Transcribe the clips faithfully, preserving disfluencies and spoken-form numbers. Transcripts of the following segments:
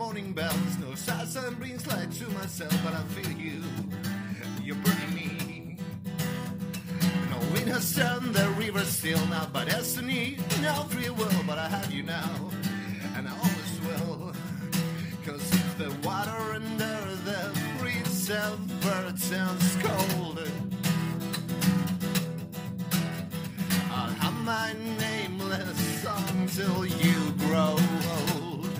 morning bells. No sun brings light to myself, but I feel you. You're burning me. No wind has turned the river still, not by destiny, no free will, but I have you now, and I always will. Cause if the water under the bridge ever turns cold, I'll have my nameless song till you grow old.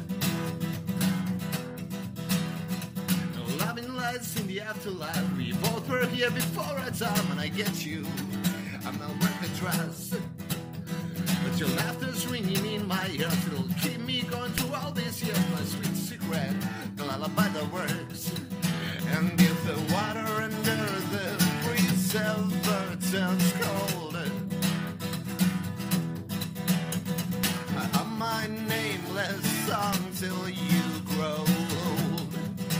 No loving lights in the afterlife. We both were here before our time, and I get you. I'm not worth the trust, but your laughter's ringing in my ears. It'll keep me going through all these years. My sweet secret, the lullaby that works. And if the water under the breeze ever turns cold, I have my nameless song till you grow old.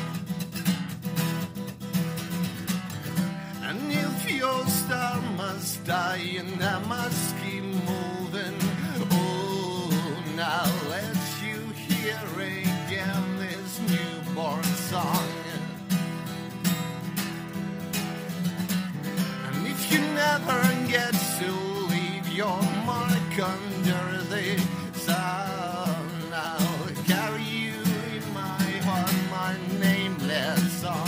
And if your star must die and I must keep moving, oh, now let you hear again this newborn song. And if you never get to leave your mark under the sun, I'll carry you in my heart, my nameless song.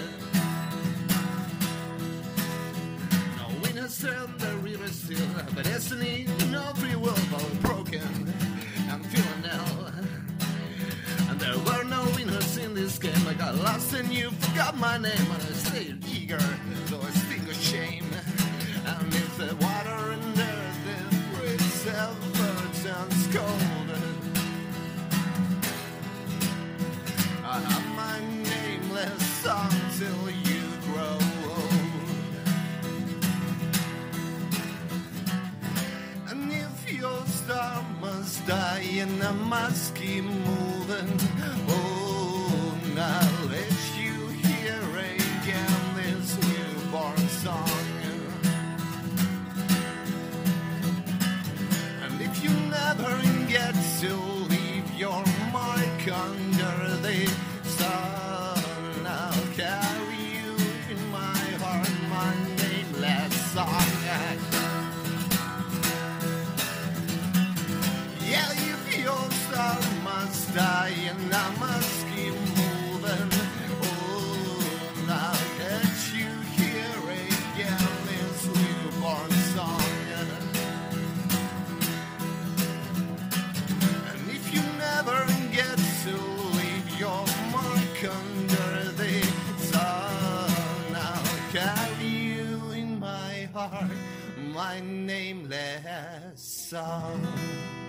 Turn the river still, but destiny, no free will, but broken. I'm feeling ill, and there were no winners in this game. I got lost and you forgot my name, and I stayed eager, though I think of shame. And if the water under the bridge ever turns cold, I have my nameless song till you grow old. Your star must die and I must keep moving. Oh, now let you hear again this newborn song. And if you never get to leave your mark under the sun, I'll carry you in my heart, my nameless song. Yeah, if your star must die and I must keep moving, oh, now let you hear again this newborn song. And if you never get to leave your mark under the sun, I'll carry you in my heart, my nameless song.